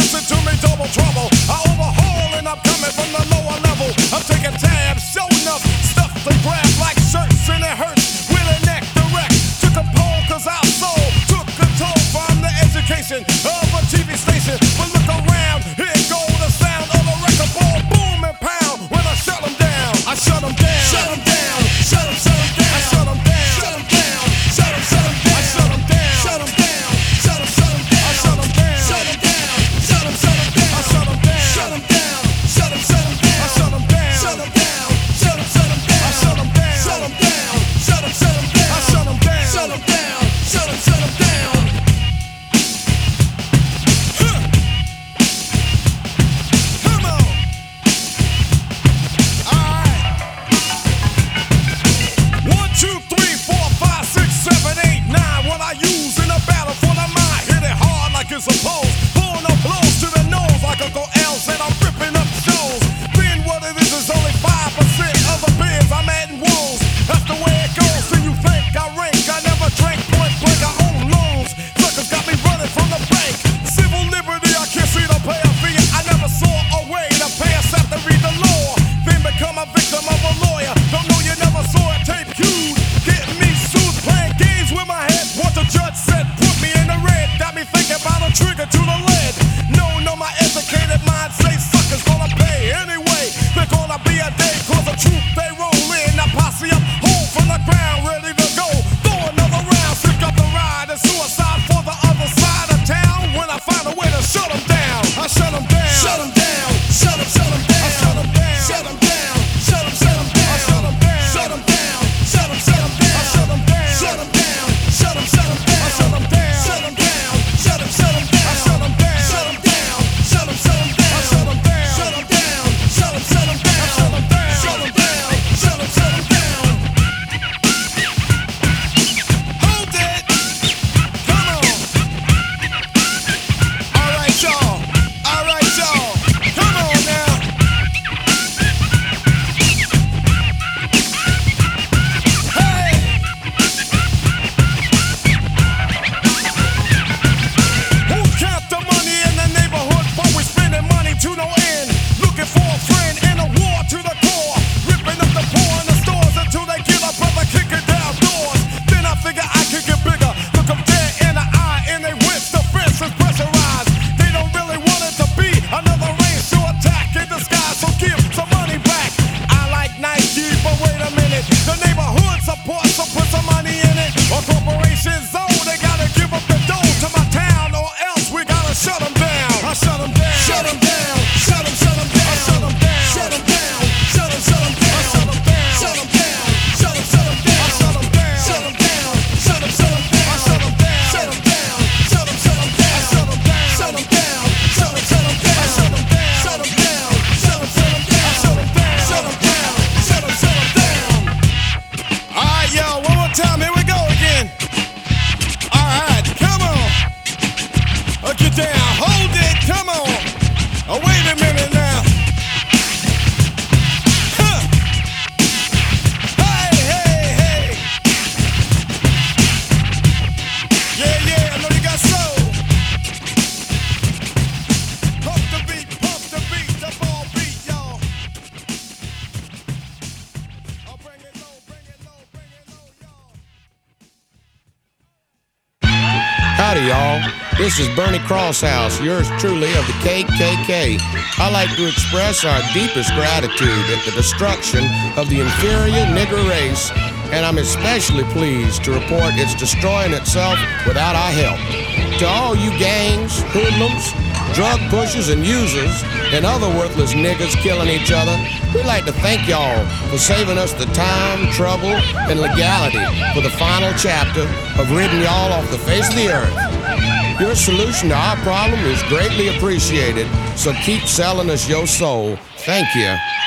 listen to me, double trouble. I overhaul and I'm coming from the lower level. I'm taking tabs, show enough stuff to grab like shirts and it hurts with a neck direct. Took a poll cause our soul took control from the education of a TV station. But look around, here go the sound of a record ball, boom and pound. When I shut them down, I shut them down. Shut them down, shut them down. I shut them down, shut them down. Shut them down, I shut them down. Shut them down, shut them down. I shut them down, shut them down. Shut them down, I shut them down. Shut them down, shut them down. I shut them down, shut them down. Shut them down, I shut them down. Shut them down, shut them down. I shut them down, shut them down. Shut them down. Come on. All right. 1, 2, 3, 4, 5, 6, 7, 8, 9. What I use in a battle for the mind. Hit it hard like it's supposed. Pulling up blows to the nose like Uncle L said. I'm ripping up shows. Being what it is only 5% of the beers I'm adding woes. That's the way it goes. Till you think I rank. I never drank point blank. I own loans. Suckers got me running from the bank. Civil liberty, I can't see the pay a fee. I never saw a way to pay us after read the law. Then become a victim of a lawyer. Don't know you never saw a tape cued. Getting me sued, playing games with my head. What the judge said, put me in the red. Got me thinking about a trigger to the lead. No, my educated mind say suckers gonna pay anyway. They're gonna be a day, cause the truth they roll in. Now posse up, hold from the ground, ready to go. Throw another round, pick up the ride. And suicide for the other side of town. When I find a way to shut them down, I shut them down. Shut them down, shut them down. I shut them down, shut them down. Shut them down, I shut them down. Shut them down, shut them down. I shut them down, shut them down. Shut them down, I shut them down. Shut them down, shut them down. I shut them down, shut them down. Shut them down, I shut them down. Shut them down, shut them down. I shut them down, shut them down. Shut them down. Hold it, come on. All right, y'all. All right, y'all. Come on now. Hey. Who count the money in the neighborhood? But we spending money to no end. Looking for a friend in a war to the core. Ripping up the poor in the stores until they get a brother kicking down doors. Then I figure I could get bigger. Look them dead in the eye and they wince. The fence is pressurized. They don't really want it to be another race to attack in disguise. So give some money back. I like Nike, but wait a minute. The neighborhood supports, so put some money in it. Or corporations own, they gotta give up the dough to my town, or else we gotta shut them down. I shut them down. Shut them down. Shut them down. I shut them down. Shut them down. Shut them down. I shut them down. Shut them down. Shut them down. I shut them down. Shut them down. Shut them down. I shut them down. Shut them down. Shut them down. I shut them down. Shut them down. Shut them down. I shut them down. Shut them down. Shut them down. I shut them down. Shut them down. Shut them down. All right, yo, one more time. Here we go again. All right, come on. Get down. Hold it. Come on. Oh, wait a minute now. Huh. Hey, hey, hey. Yeah, I know you got soul. Pump the beat, the ball beat, y'all. Oh, bring it low, y'all. Howdy, y'all. This is Bernie Crosshouse, yours truly of the KKK. I like to express our deepest gratitude at the destruction of the inferior nigger race, and I'm especially pleased to report it's destroying itself without our help. To all you gangs, hoodlums, drug pushers and users, and other worthless niggas killing each other, we'd like to thank y'all for saving us the time, trouble, and legality for the final chapter of ridding y'all off the face of the earth. Your solution to our problem is greatly appreciated, so keep selling us your soul. Thank you.